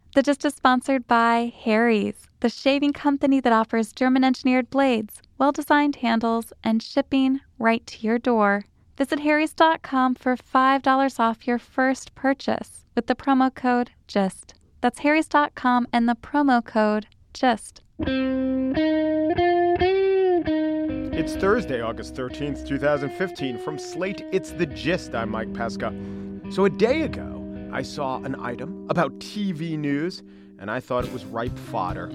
The Gist is sponsored by Harry's, the shaving company that offers German-engineered blades, well-designed handles, and shipping right to your door. Visit harrys.com for $5 off your first purchase with the promo code GIST. That's harrys.com and the promo code GIST. It's Thursday, August 13th, 2015. From Slate, it's The Gist. I'm Mike Pesca. So a day ago, I saw an item about TV news, and I thought it was ripe fodder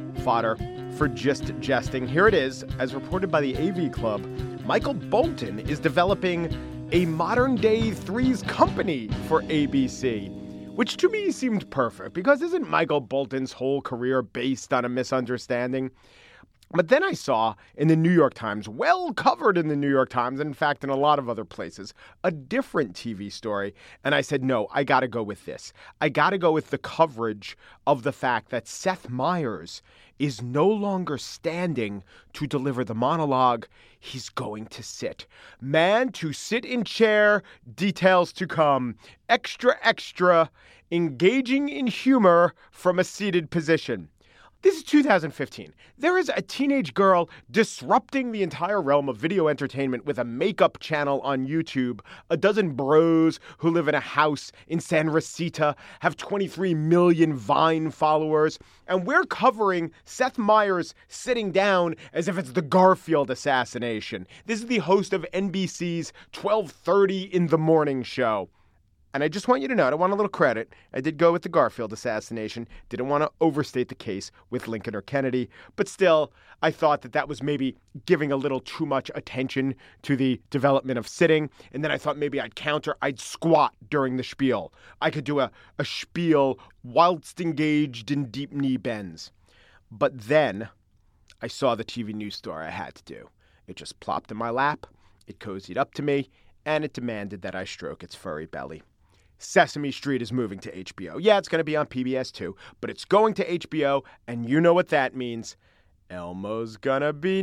for Gist jesting. Here it is. As reported by the AV Club, Michael Bolton is developing a modern-day Three's Company for ABC, which to me seemed perfect, because isn't Michael Bolton's whole career based on a misunderstanding? But then I saw in the New York Times, well covered in the New York Times, and in fact in a lot of other places, a different TV story. And I said, no, I got to go with this. I got to go with the coverage of the fact that Seth Meyers is no longer standing to deliver the monologue. He's going to sit. Man to sit in chair, details to come. Extra, extra, engaging in humor from a seated position. This is 2015. There is a teenage girl disrupting the entire realm of video entertainment with a makeup channel on YouTube. A dozen bros who live in a house in San Rosita have 23 million Vine followers. And we're covering Seth Meyers sitting down as if it's the Garfield assassination. This is the host of NBC's 12:30 in the morning show. And I just want you to know, I want a little credit. I did go with the Garfield assassination. Didn't want to overstate the case with Lincoln or Kennedy. But still, I thought that was maybe giving a little too much attention to the development of sitting. And then I thought maybe I'd counter. I'd squat during the spiel. I could do a spiel whilst engaged in deep knee bends. But then I saw the TV news story I had to do. It just plopped in my lap. It cozied up to me. And it demanded that I stroke its furry belly. Sesame Street is moving to HBO. Yeah, it's going to be on PBS too, but it's going to HBO, and you know what that means. Elmo's gonna be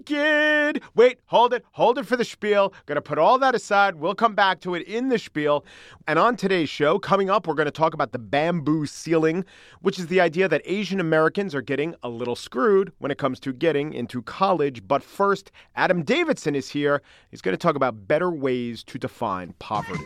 naked. Wait, hold it for the spiel. Gonna put all that aside. We'll come back to it in the spiel. And on today's show, coming up, we're gonna talk about the bamboo ceiling, which is the idea that Asian Americans are getting a little screwed when it comes to getting into college. But first, Adam Davidson is here. He's gonna talk about better ways to define poverty.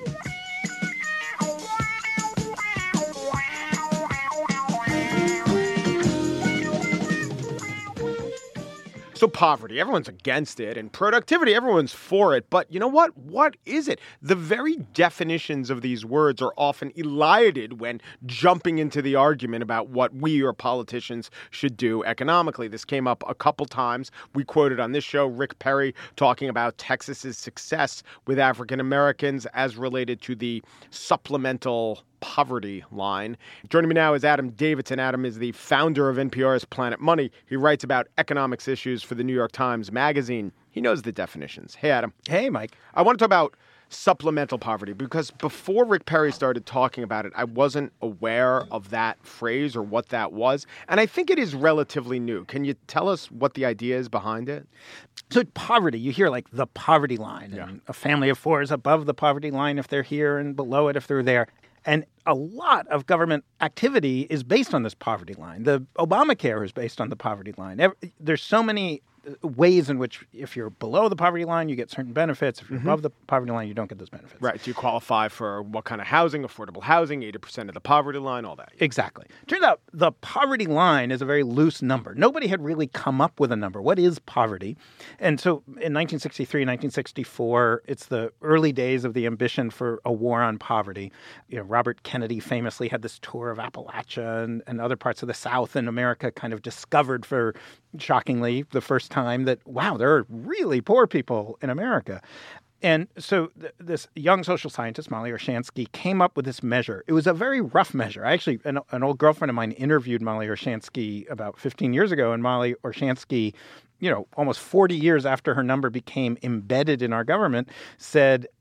So poverty, everyone's against it, and productivity, everyone's for it. But you know what? What is it? The very definitions of these words are often elided when jumping into the argument about what we or politicians should do economically. This came up a couple times. We quoted on this show Rick Perry talking about Texas's success with African Americans as related to the supplemental poverty line. Joining me now is Adam Davidson. Adam is the founder of NPR's Planet Money. He writes about economics issues for the New York Times Magazine. He knows the definitions. Hey, Adam. Hey, Mike. I want to talk about supplemental poverty because before Rick Perry started talking about it, I wasn't aware of that phrase or what that was. And I think it is relatively new. Can you tell us what the idea is behind it? So poverty, you hear like the poverty line. Yeah. And a family of four is above the poverty line if they're here and below it if they're there. And a lot of government activity is based on this poverty line. The Obamacare is based on the poverty line. There's so many ways in which if you're below the poverty line, you get certain benefits. If you're above the poverty line, you don't get those benefits. Right. Do you qualify for what kind of housing, affordable housing, 80% of the poverty line, all that? Exactly. Turns out the poverty line is a very loose number. Nobody had really come up with a number. What is poverty? And so in 1963, 1964, it's the early days of the ambition for a war on poverty. You know, Robert Kennedy famously had this tour of Appalachia and other parts of the South, and America kind of discovered for, shockingly, the first time that, wow, there are really poor people in America. And so this young social scientist, Molly Orshansky, came up with this measure. It was a very rough measure. I actually, an old girlfriend of mine interviewed Molly Orshansky about 15 years ago, and Molly Orshansky, almost 40 years after her number became embedded in our government, said,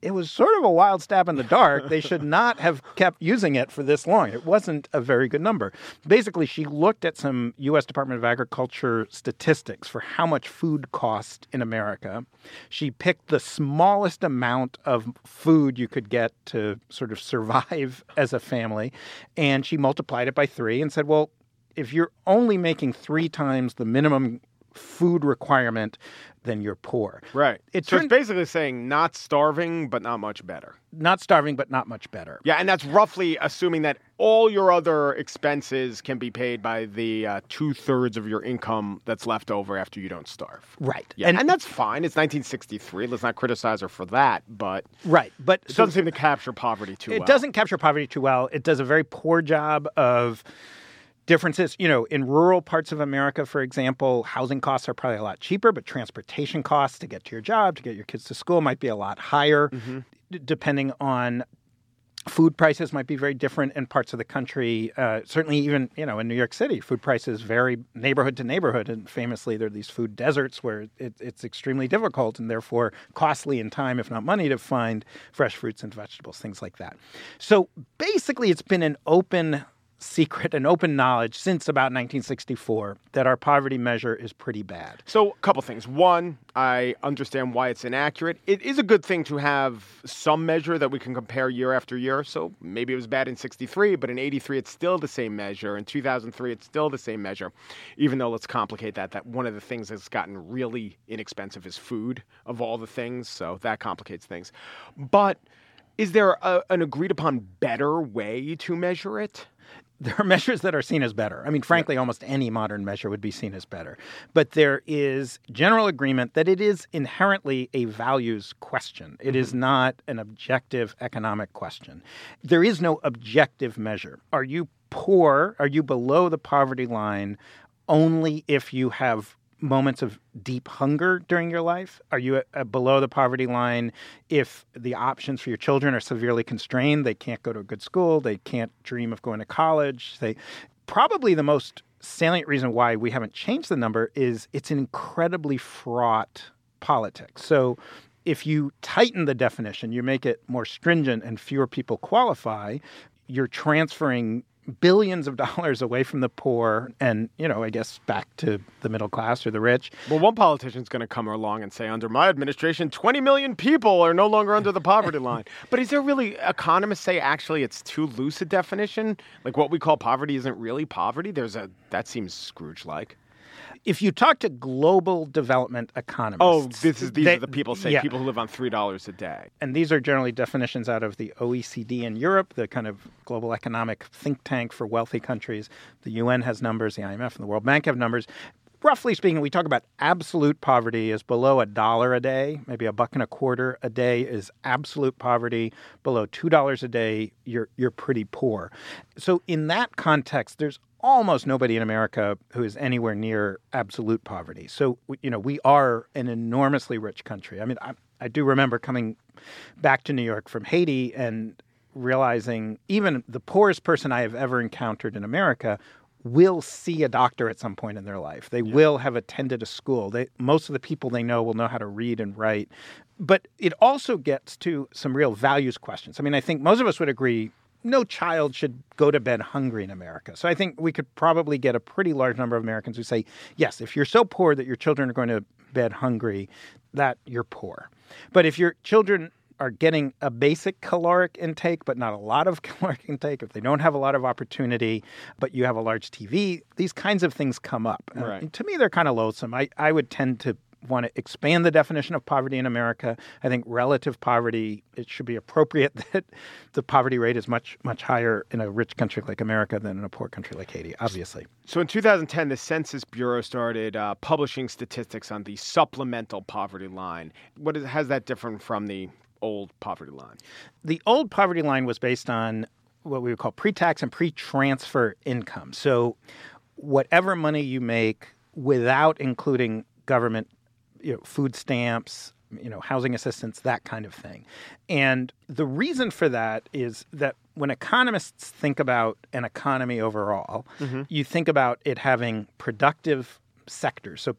it was sort of a wild stab in the dark. They should not have kept using it for this long. It wasn't a very good number. Basically, she looked at some U.S. Department of Agriculture statistics for how much food cost in America. She picked the smallest amount of food you could get to sort of survive as a family, and she multiplied it by 3 and said, well, if you're only making 3 times the minimum food requirement, then you're poor. Right. It's basically saying not starving, but not much better. Not starving, but not much better. Yeah, and that's roughly assuming that all your other expenses can be paid by the 2/3 of your income that's left over after you don't starve. Right. Yeah, and that's fine. It's 1963. Let's not criticize her for that, but right. But it doesn't seem to capture poverty too well. It doesn't capture poverty too well. It does a very poor job of differences. In rural parts of America, for example, housing costs are probably a lot cheaper, but transportation costs to get to your job, to get your kids to school might be a lot higher. Depending on food prices might be very different in parts of the country. Certainly even, in New York City, food prices vary neighborhood to neighborhood. And famously, there are these food deserts where it's extremely difficult and therefore costly in time, if not money, to find fresh fruits and vegetables, things like that. So basically, it's been an open secret and open knowledge since about 1964 that our poverty measure is pretty bad. So a couple things. One, I understand why it's inaccurate. It is a good thing to have some measure that we can compare year after year. So maybe it was bad in 63, but in 83, it's still the same measure. In 2003, it's still the same measure. Even though, let's complicate that one of the things that's gotten really inexpensive is food of all the things. So that complicates things. But is there an agreed upon better way to measure it? There are measures that are seen as better. I mean, frankly, almost any modern measure would be seen as better. But there is general agreement that it is inherently a values question. It is not an objective economic question. There is no objective measure. Are you poor? Are you below the poverty line only if you have moments of deep hunger during your life? Are you below the poverty line if the options for your children are severely constrained? They can't go to a good school. They can't dream of going to college. Probably the most salient reason why we haven't changed the number is it's an incredibly fraught politics. So if you tighten the definition, you make it more stringent and fewer people qualify, you're transferring billions of dollars away from the poor and, I guess back to the middle class or the rich. Well, one politician's going to come along and say, under my administration, 20 million people are no longer under the poverty line. But is there really, economists say actually it's too loose a definition? Like what we call poverty isn't really poverty? That seems Scrooge-like. If you talk to global development economists... these are the people people who live on $3 a day. And these are generally definitions out of the OECD in Europe, the kind of global economic think tank for wealthy countries. The UN has numbers, the IMF and the World Bank have numbers. Roughly speaking, we talk about absolute poverty is below $1 a day, maybe $1.25 a day is absolute poverty. Below $2 a day, you're pretty poor. So in that context, there's almost nobody in America who is anywhere near absolute poverty. So, we are an enormously rich country. I mean, I do remember coming back to New York from Haiti and realizing even the poorest person I have ever encountered in America will see a doctor at some point in their life. They will have attended a school. Most of the people they know will know how to read and write. But it also gets to some real values questions. I mean, I think most of us would agree no child should go to bed hungry in America. So I think we could probably get a pretty large number of Americans who say, yes, if you're so poor that your children are going to bed hungry, that you're poor. But if your children are getting a basic caloric intake, but not a lot of caloric intake, if they don't have a lot of opportunity, but you have a large TV, these kinds of things come up. Right. And to me, they're kind of loathsome. I would tend to want to expand the definition of poverty in America. I think relative poverty, it should be appropriate that the poverty rate is much, much higher in a rich country like America than in a poor country like Haiti, obviously. So in 2010, the Census Bureau started publishing statistics on the supplemental poverty line. How's that different from the old poverty line? The old poverty line was based on what we would call pre-tax and pre-transfer income. So whatever money you make without including government food stamps, housing assistance, that kind of thing. And the reason for that is that when economists think about an economy overall, you think about it having productive sectors. So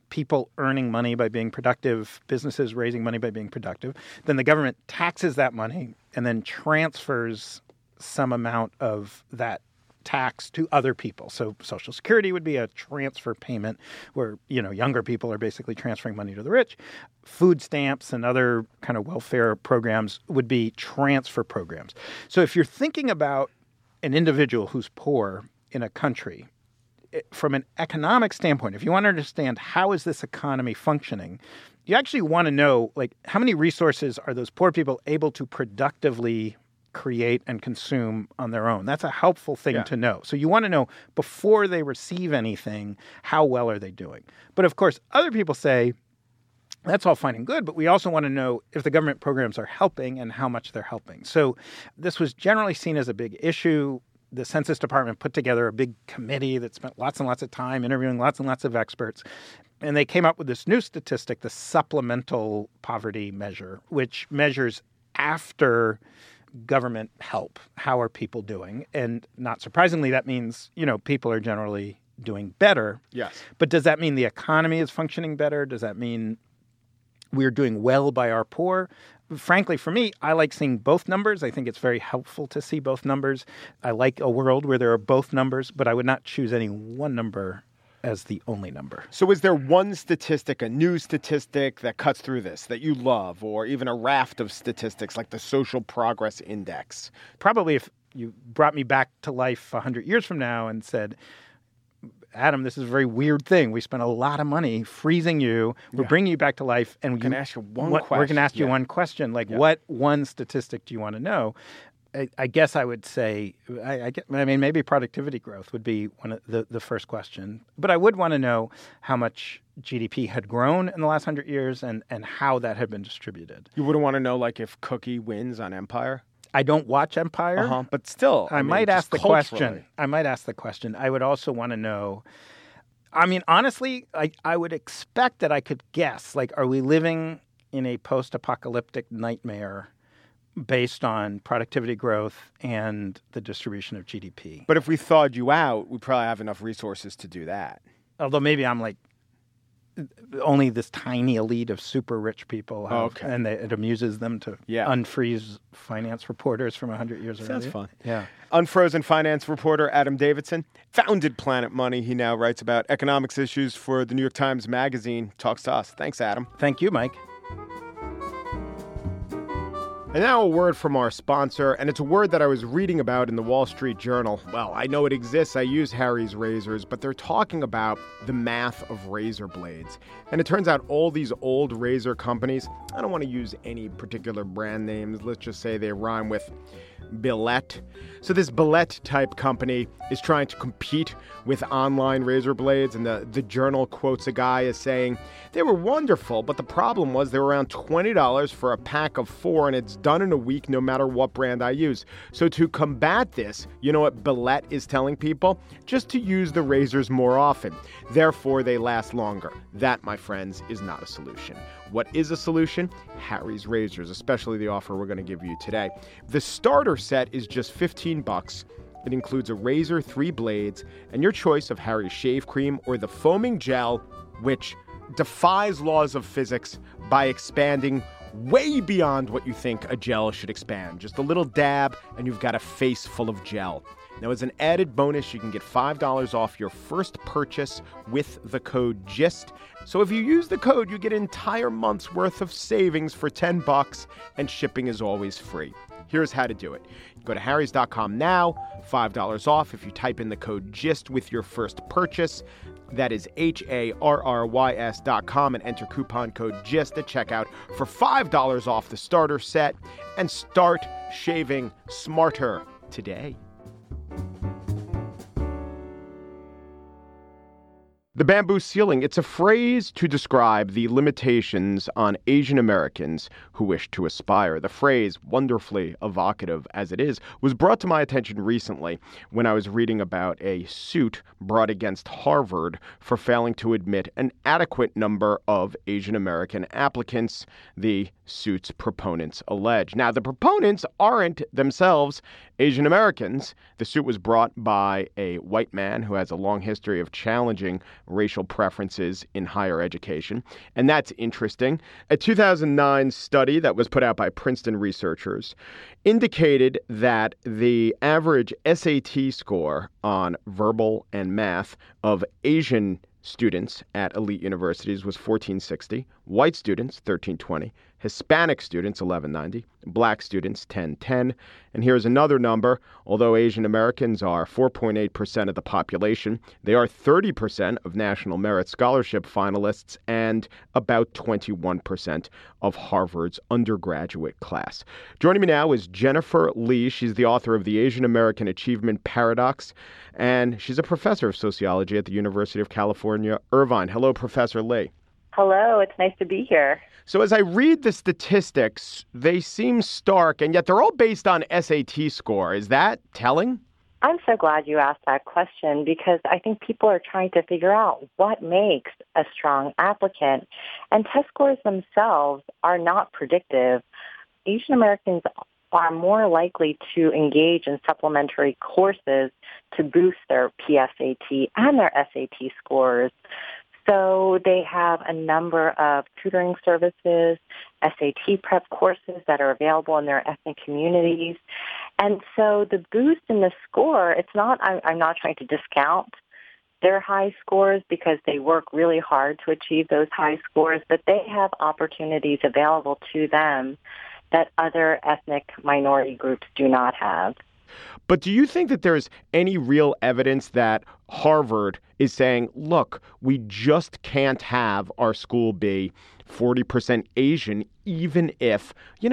people earning money by being productive, businesses raising money by being productive. Then the government taxes that money and then transfers some amount of that tax to other people. So Social Security would be a transfer payment where, younger people are basically transferring money to the rich. Food stamps and other kind of welfare programs would be transfer programs. So if you're thinking about an individual who's poor in a country, from an economic standpoint, if you want to understand how is this economy functioning, you actually want to know, how many resources are those poor people able to productively create and consume on their own. That's a helpful thing to know. So you want to know before they receive anything, how well are they doing? But of course, other people say, that's all fine and good, but we also want to know if the government programs are helping and how much they're helping. So this was generally seen as a big issue. The Census Department put together a big committee that spent lots and lots of time interviewing lots and lots of experts. And they came up with this new statistic, the supplemental poverty measure, which measures after government help. How are people doing? And not surprisingly, that means, people are generally doing better. Yes. But does that mean the economy is functioning better? Does that mean we're doing well by our poor? Frankly, for me, I like seeing both numbers. I think it's very helpful to see both numbers. I like a world where there are both numbers, but I would not choose any one number as the only number. So is there one statistic, a new statistic that cuts through this that you love, or even a raft of statistics like the Social Progress Index? Probably if you brought me back to life 100 years from now and said, Adam, this is a very weird thing. We spent a lot of money freezing you. We're bringing you back to life. And we're going to ask you one question. We're going to ask you one question. What one statistic do you want to know? I guess I would say, maybe productivity growth would be one of the first question. But I would want to know how much GDP had grown in the last 100 years and how that had been distributed. You wouldn't want to know, if Cookie wins on Empire? I don't watch Empire. But still, I might ask the question. I would also want to know, honestly, I would expect that I could guess, are we living in a post-apocalyptic nightmare based on productivity growth and the distribution of GDP? But if we thawed you out, we probably have enough resources to do that. Although maybe I'm only this tiny elite of super rich people and it amuses them to unfreeze finance reporters from 100 years ago. Sounds fun. Yeah. Unfrozen finance reporter Adam Davidson founded Planet Money. He now writes about economics issues for the New York Times Magazine. Talks to us. Thanks, Adam. Thank you, Mike. And now a word from our sponsor, and it's a word that I was reading about in the Wall Street Journal. Well, I know it exists. I use Harry's razors, but they're talking about the math of razor blades. And it turns out all these old razor companies, I don't want to use any particular brand names. Let's just say they rhyme with Billet. So this Billet type company is trying to compete with online razor blades, and the Journal quotes a guy as saying, they were wonderful, but the problem was they were around $20 for a pack of 4, and it's done in a week no matter what brand I use. So to combat this, you know what Billet is telling people? Just to use the razors more often. Therefore, they last longer. That, my friends, is not a solution. What is a solution? Harry's razors, especially the offer we're going to give you today. The starter set is just $15. It includes a razor, 3 blades, and your choice of Harry's shave cream or the foaming gel, which defies laws of physics by expanding way beyond what you think a gel should expand. Just a little dab, and you've got a face full of gel. Now, as an added bonus, you can get $5 off your first purchase with the code GIST. So if you use the code, you get an entire month's worth of savings for $10, and shipping is always free. Here's how to do it. Go to harrys.com now, $5 off if you type in the code GIST with your first purchase. That is HARRYS.com, and enter coupon code GIST at checkout for $5 off the starter set, and start shaving smarter today. The bamboo ceiling, it's a phrase to describe the limitations on Asian Americans who wish to aspire. The phrase, wonderfully evocative as it is, was brought to my attention recently when I was reading about a suit brought against Harvard for failing to admit an adequate number of Asian American applicants, the suit's proponents allege. Now, the proponents aren't themselves Asian Americans. The suit was brought by a white man who has a long history of challenging racial preferences in higher education. And that's interesting. A 2009 study that was put out by Princeton researchers indicated that the average SAT score on verbal and math of Asian students at elite universities was 1460, white students 1320, Hispanic students 1190, black students 1010. And here's another number. Although Asian Americans are 4.8% of the population, they are 30% of National Merit Scholarship finalists and about 21% of Harvard's undergraduate class. Joining me now is Jennifer Lee. She's the author of The Asian American Achievement Paradox, and she's a professor of sociology at the University of California, Irvine. Hello, Professor Lee. Hello, it's nice to be here. So as I read the statistics, they seem stark, and yet they're all based on SAT score. Is that telling? I'm so glad you asked that question because I think people are trying to figure out what makes a strong applicant. And test scores themselves are not predictive. Asian Americans are more likely to engage in supplementary courses to boost their PSAT and their SAT scores. So they have a number of tutoring services, SAT prep courses that are available in their ethnic communities. And so the boost in the score, I'm not trying to discount their high scores because they work really hard to achieve those high scores, but they have opportunities available to them that other ethnic minority groups do not have. But do you think that there's any real evidence that Harvard is saying, look, we just can't have our school be 40% Asian, even if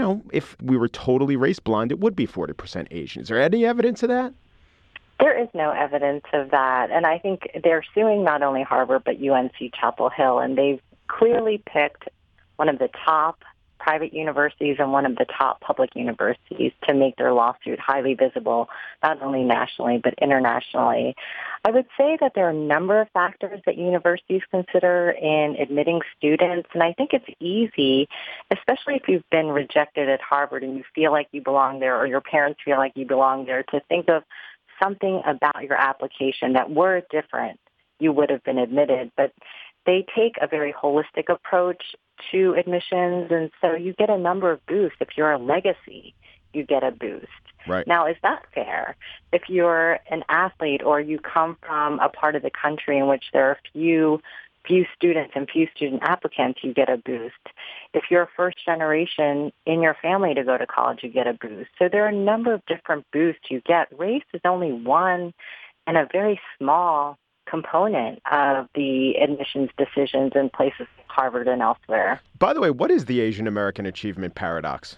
we were totally race blind, it would be 40% Asian? Is there any evidence of that? There is no evidence of that. And I think they're suing not only Harvard, but UNC Chapel Hill. And they've clearly picked one of the top private universities and one of the top public universities to make their lawsuit highly visible, not only nationally, but internationally. I would say that there are a number of factors that universities consider in admitting students, and I think it's easy, especially if you've been rejected at Harvard and you feel like you belong there or your parents feel like you belong there, to think of something about your application that were it different, you would have been admitted. But they take a very holistic approach to admissions, and so you get a number of boosts. If you're a legacy, you get a boost. Right. Now, is that fair? If you're an athlete or you come from a part of the country in which there are few students and few student applicants, you get a boost. If you're a first generation in your family to go to college, you get a boost. So there are a number of different boosts you get. Race is only one and a very small component of the admissions decisions in places like Harvard and elsewhere. By the way, what is the Asian American Achievement Paradox?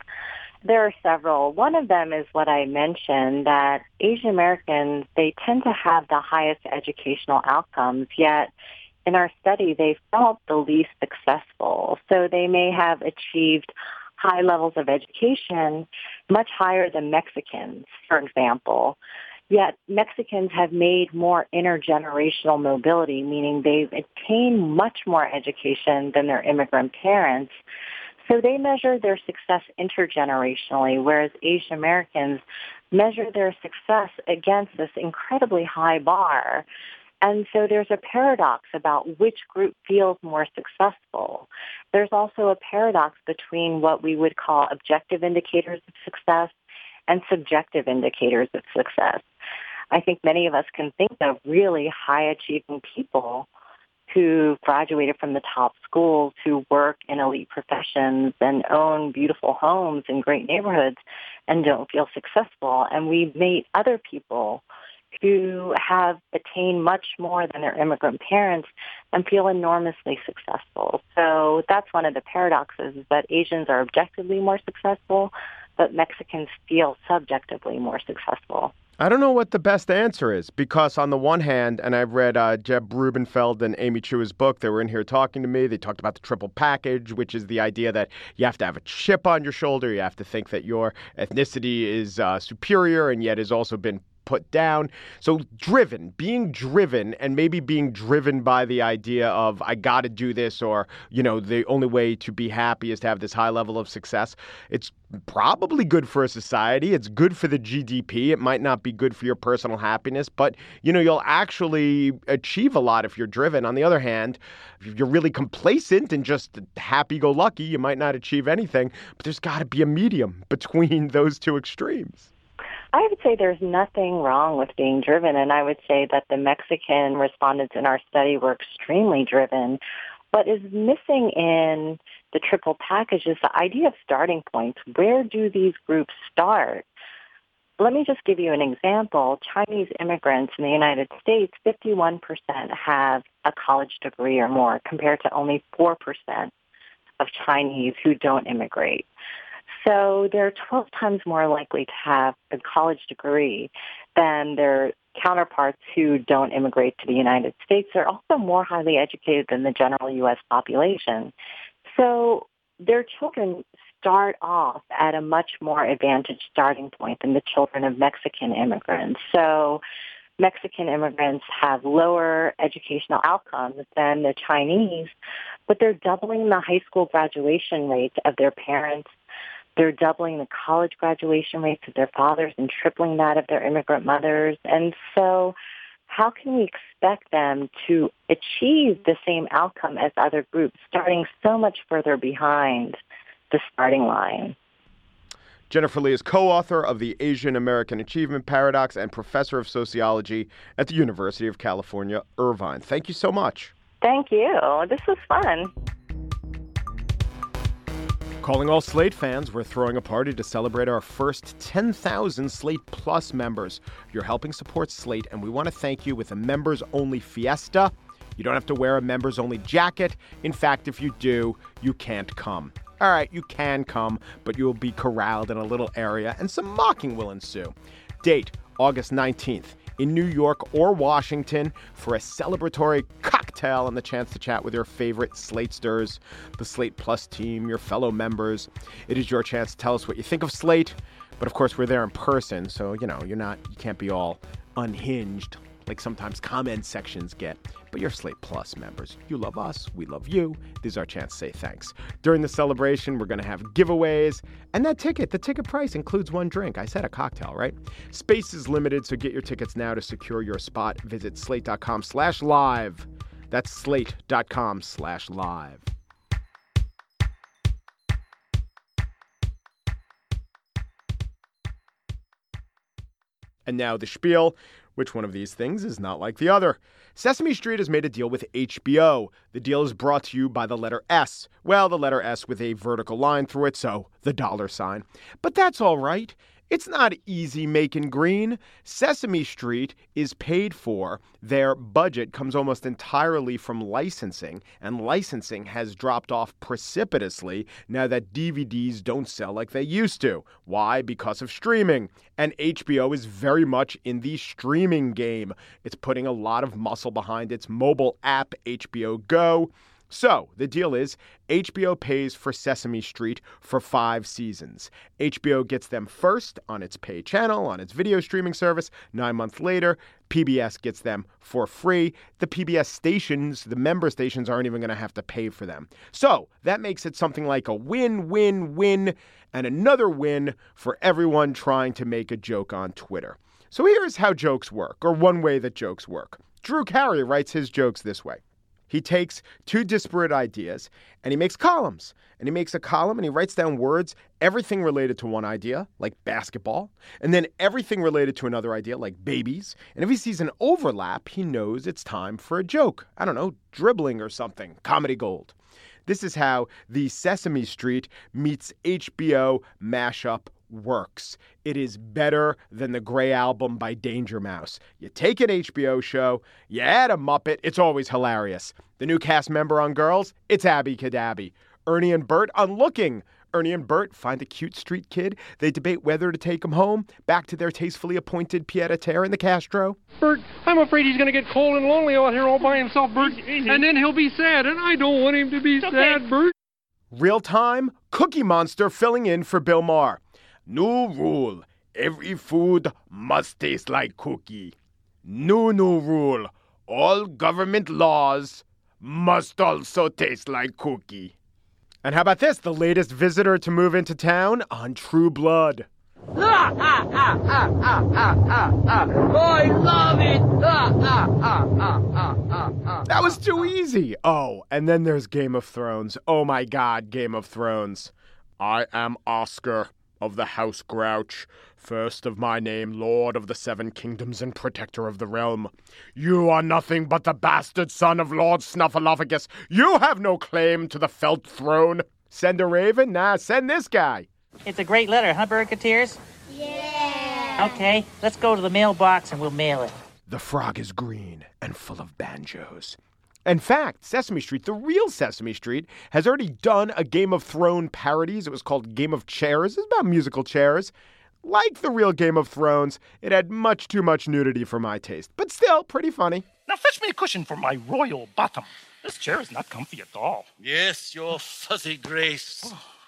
There are several. One of them is what I mentioned, that Asian Americans, they tend to have the highest educational outcomes, yet in our study, they felt the least successful. So they may have achieved high levels of education, much higher than Mexicans, for example. Yet Mexicans have made more intergenerational mobility, meaning they've attained much more education than their immigrant parents. So they measure their success intergenerationally, whereas Asian Americans measure their success against this incredibly high bar. And so there's a paradox about which group feels more successful. There's also a paradox between what we would call objective indicators of success and subjective indicators of success. I think many of us can think of really high-achieving people who graduated from the top schools, who work in elite professions and own beautiful homes in great neighborhoods and don't feel successful. And we meet other people who have attained much more than their immigrant parents and feel enormously successful. So that's one of the paradoxes, is that Asians are objectively more successful, but Mexicans feel subjectively more successful. I don't know what the best answer is, because on the one hand, and I've read Jeb Rubenfeld and Amy Chua's book, they were in here talking to me. They talked about the triple package, which is the idea that you have to have a chip on your shoulder. You have to think that your ethnicity is superior and yet has also been put down. So being driven, and maybe being driven by the idea of I got to do this, or, the only way to be happy is to have this high level of success. It's probably good for a society. It's good for the GDP. It might not be good for your personal happiness, but, you'll actually achieve a lot if you're driven. On the other hand, if you're really complacent and just happy-go-lucky, you might not achieve anything. But there's got to be a medium between those two extremes. I would say there's nothing wrong with being driven, and I would say that the Mexican respondents in our study were extremely driven. What is missing in the triple package is the idea of starting points. Where do these groups start? Let me just give you an example. Chinese immigrants in the United States, 51% have a college degree or more, compared to only 4% of Chinese who don't immigrate. So they're 12 times more likely to have a college degree than their counterparts who don't immigrate to the United States. They're also more highly educated than the general U.S. population. So their children start off at a much more advantaged starting point than the children of Mexican immigrants. So Mexican immigrants have lower educational outcomes than the Chinese, but they're doubling the high school graduation rate of their parents. They're doubling the college graduation rates of their fathers and tripling that of their immigrant mothers. And so how can we expect them to achieve the same outcome as other groups, starting so much further behind the starting line? Jennifer Lee is co-author of The Asian American Achievement Paradox and professor of sociology at the University of California, Irvine. Thank you so much. Thank you. This was fun. Calling all Slate fans, we're throwing a party to celebrate our first 10,000 Slate Plus members. You're helping support Slate, and we want to thank you with a members-only fiesta. You don't have to wear a members-only jacket. In fact, if you do, you can't come. All right, you can come, but you'll be corralled in a little area, and some mocking will ensue. Date, August 19th. In New York or Washington for a celebratory cocktail and the chance to chat with your favorite Slatesters, the Slate Plus team, your fellow members. It is your chance to tell us what you think of Slate. But of course, we're there in person, so, you can't be all unhinged like sometimes comment sections get. But you're Slate Plus members. You love us. We love you. This is our chance to say thanks. During the celebration, we're going to have giveaways. And the ticket price includes one drink. I said a cocktail, right? Space is limited, so get your tickets now to secure your spot. Visit slate.com/live. That's slate.com/live. And now the spiel. Which one of these things is not like the other? Sesame Street has made a deal with HBO. The deal is brought to you by the letter S. Well, the letter S with a vertical line through it, so the $sign. But that's all right. It's not easy making green. Sesame Street is paid for. Their budget comes almost entirely from licensing, and licensing has dropped off precipitously now that DVDs don't sell like they used to. Why? Because of streaming. And HBO is very much in the streaming game. It's putting a lot of muscle behind its mobile app, HBO Go. So, the deal is, HBO pays for Sesame Street for 5 seasons. HBO gets them first on its pay channel, on its video streaming service. 9 months later, PBS gets them for free. The PBS stations, the member stations, aren't even going to have to pay for them. So, that makes it something like a win-win-win and another win for everyone trying to make a joke on Twitter. So here's how jokes work, or one way that jokes work. Drew Carey writes his jokes this way. He takes 2 disparate ideas and he makes columns. And he makes a column and he writes down words, everything related to one idea, like basketball, and then everything related to another idea, like babies. And if he sees an overlap, he knows it's time for a joke. I don't know, dribbling or something, comedy gold. This is how the Sesame Street meets HBO mashup works. It is better than the Grey Album by Danger Mouse. You take an HBO show, you add a Muppet, it's always hilarious. The new cast member on Girls, it's Abby Cadabby. Ernie and Bert on Looking. Ernie and Bert find a cute street kid. They debate whether to take him home, back to their tastefully appointed pied-à-terre in the Castro. Bert, I'm afraid he's going to get cold and lonely out here all by himself, Bert. And then he'll be sad, and I don't want him to be sad, Bert. Real time, Cookie Monster filling in for Bill Maher. New rule. Every food must taste like cookie. New rule. All government laws must also taste like cookie. And how about this? The latest visitor to move into town on True Blood. I love it! That was too easy. Oh, and then there's Game of Thrones. Oh my God, Game of Thrones. I am Oscar of the House Grouch, first of my name, Lord of the Seven Kingdoms and Protector of the Realm. You are nothing but the bastard son of Lord Snuffleupagus. You have no claim to the felt throne. Send a raven? Nah, send this guy. It's a great letter, huh, Burketeers? Yeah! Okay, let's go to the mailbox and we'll mail it. The frog is green and full of banjos. In fact, Sesame Street, the real Sesame Street, has already done a Game of Thrones parodies. It was called Game of Chairs. It's about musical chairs. Like the real Game of Thrones, it had much too much nudity for my taste, but still pretty funny. Now fetch me a cushion for my royal bottom. This chair is not comfy at all. Yes, your fuzzy grace.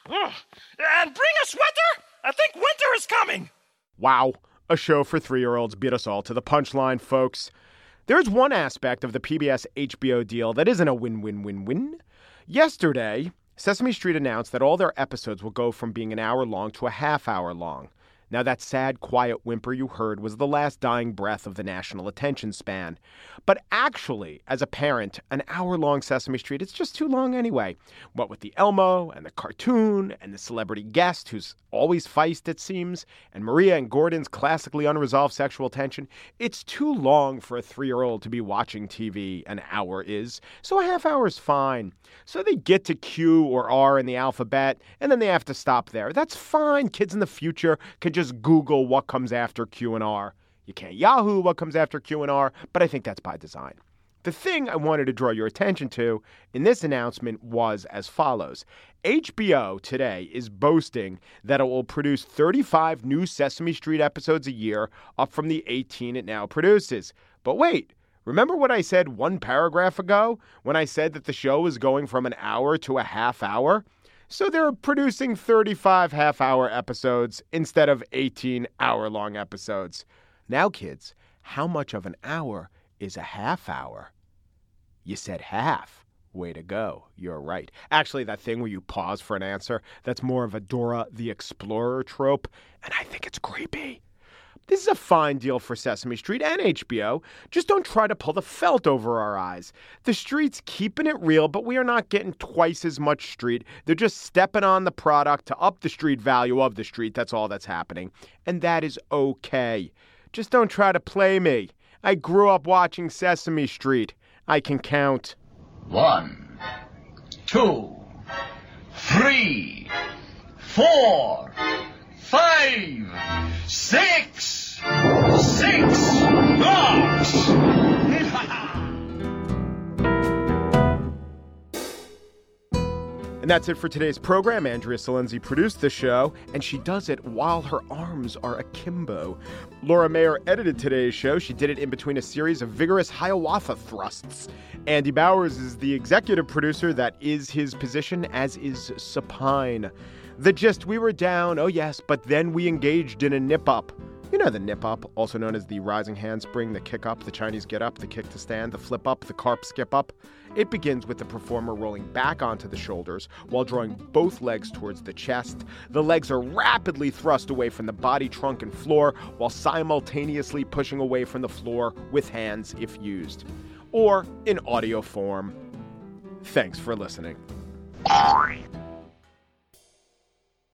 And bring a sweater! I think winter is coming! Wow, a show for 3-year-olds beat us all to the punchline, folks. There's one aspect of the PBS HBO deal that isn't a win-win-win-win. Yesterday, Sesame Street announced that all their episodes will go from being an hour long to a half hour long. Now, that sad, quiet whimper you heard was the last dying breath of the national attention span. But actually, as a parent, an hour-long Sesame Street, it's just too long anyway. What with the Elmo and the cartoon and the celebrity guest who's always feist, it seems, and Maria and Gordon's classically unresolved sexual tension, it's too long for a 3-year-old to be watching TV. An hour is. So a half hour is fine. So they get to Q or R in the alphabet, and then they have to stop there. That's fine. Kids in the future can just Google what comes after Q and R. You can't Yahoo what comes after Q and R, but I think that's by design. The thing I wanted to draw your attention to in this announcement was as follows. HBO today is boasting that it will produce 35 new Sesame Street episodes a year, up from the 18 it now produces. But wait, remember what I said one paragraph ago when I said that the show is going from an hour to a half hour? So they're producing 35 half-hour episodes instead of 18 hour-long episodes. Now, kids, how much of an hour is a half hour? You said half. Way to go. You're right. Actually, that thing where you pause for an answer, that's more of a Dora the Explorer trope, and I think it's creepy. This is a fine deal for Sesame Street and HBO. Just don't try to pull the felt over our eyes. The Street's keeping it real, but we are not getting twice as much Street. They're just stepping on the product to up the Street value of the Street. That's all that's happening. And that is okay. Just don't try to play me. I grew up watching Sesame Street. I can count. 1, 2, 3, 4, 5, 6 dogs. And that's it for today's program. Andrea Salenzi produced the show, and she does it while her arms are akimbo. Laura Mayer edited today's show. She did it in between a series of vigorous Hiawatha thrusts. Andy Bowers is the executive producer. That is his position, as is Supine. The gist, we were down, oh yes, but then we engaged in a nip-up. You know the nip-up, also known as the rising handspring, the kick-up, the Chinese get-up, the kick-to-stand, the flip-up, the carp skip-up. It begins with the performer rolling back onto the shoulders while drawing both legs towards the chest. The legs are rapidly thrust away from the body, trunk, and floor while simultaneously pushing away from the floor with hands if used. Or in audio form. Thanks for listening.